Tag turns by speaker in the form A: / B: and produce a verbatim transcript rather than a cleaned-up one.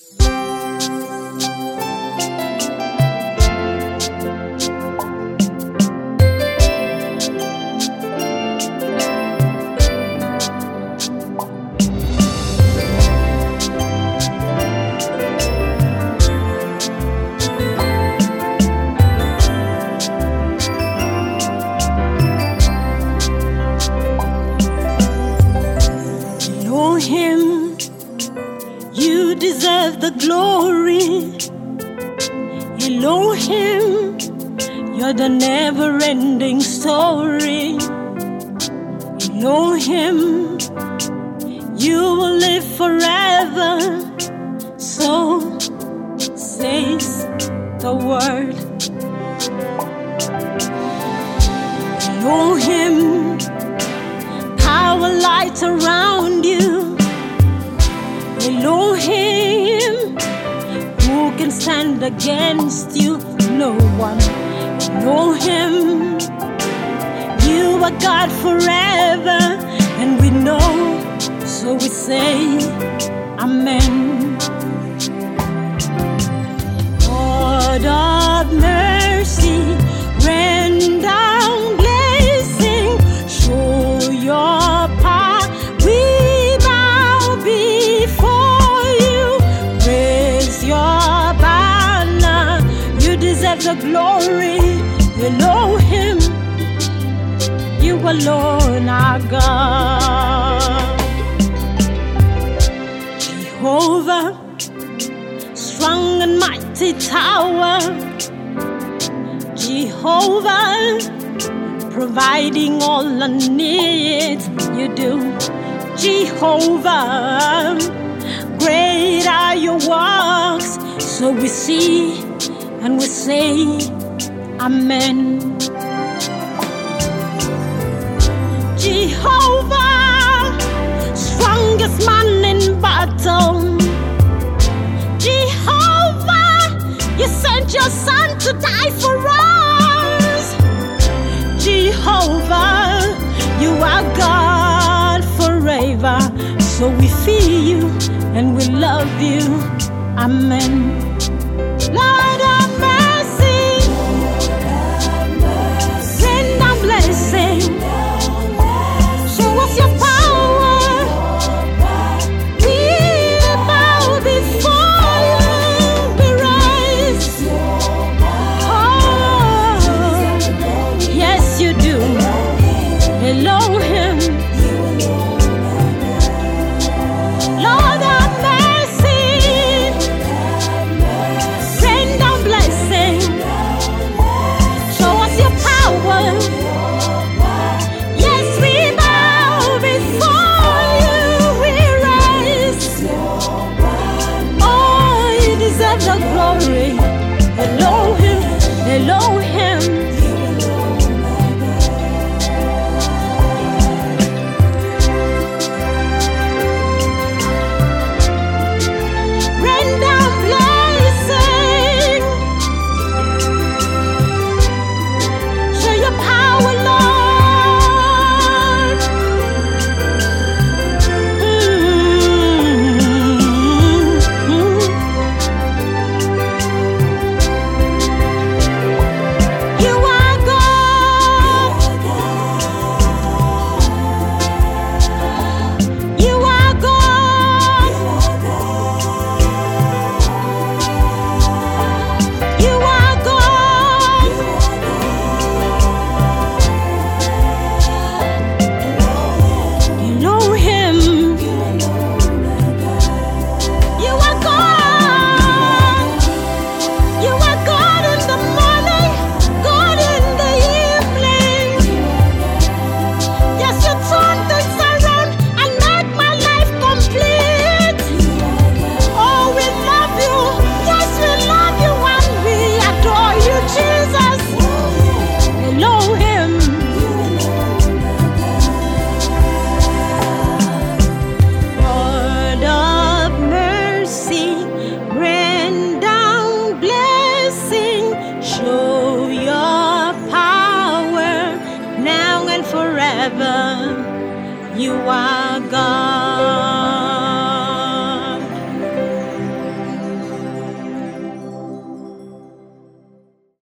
A: Him, you deserve the glory. Elohim, you're the never-ending story. Elohim, you will live forever. So says the word. Elohim, power light around you. Elohim, who can stand against you? No one. Elohim, you are God forever, and we know, so we say, Amen. God of mercy, rain down blessing, show your power. We bow before you, praise your banner. You deserve the glory. Elohim, you alone are God. Jehovah, strong and mighty tower. Jehovah, providing all I need, you do. Jehovah, great are your works, so we see and we say, Amen. Jehovah, strongest man in battle. Jehovah, you sent your son to die for us. Jehovah, you are God forever, so we fear you and we love you. Amen. Lord of mercy, rain down blessing, show us your power. We bow before you, we rise. Oh, yes you do. Elohim, Lord of mercy, rain down blessing, show us your power. Yes, we bow before you, we rise. Oh, you deserve the glory. Elohim, Elohim. Rain down blessing, show your power, Lord. Mm-hmm. You are God. You are God. You are God. Elohim, you are God. You are God in the morning, God in the evening. Yes, you turn things around and make my life complete. Oh, we love you. Yes, we love you and we adore you, Jesus. Elohim, God of mercy, rain down blessing, show your power now and forever. You are God.